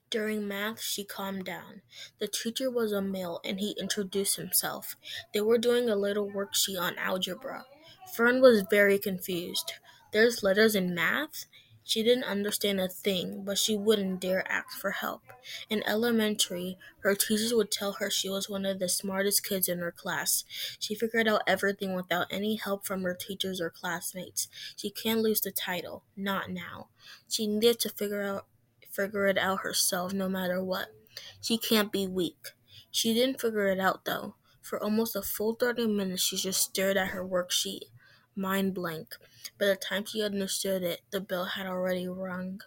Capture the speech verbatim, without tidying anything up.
During math, she calmed down. The teacher was a male and he introduced himself. They were doing a little worksheet on algebra. Fern was very confused. There's letters in math? She didn't understand a thing, but she wouldn't dare ask for help. In elementary, her teachers would tell her she was one of the smartest kids in her class. She figured out everything without any help from her teachers or classmates. She can't lose the title. Not now. She needed to figure out figure it out herself no matter what. She can't be weak. She didn't figure it out though. For almost a full thirty minutes she just stared at her worksheet, mind blank. By the time she understood it, the bell had already rung.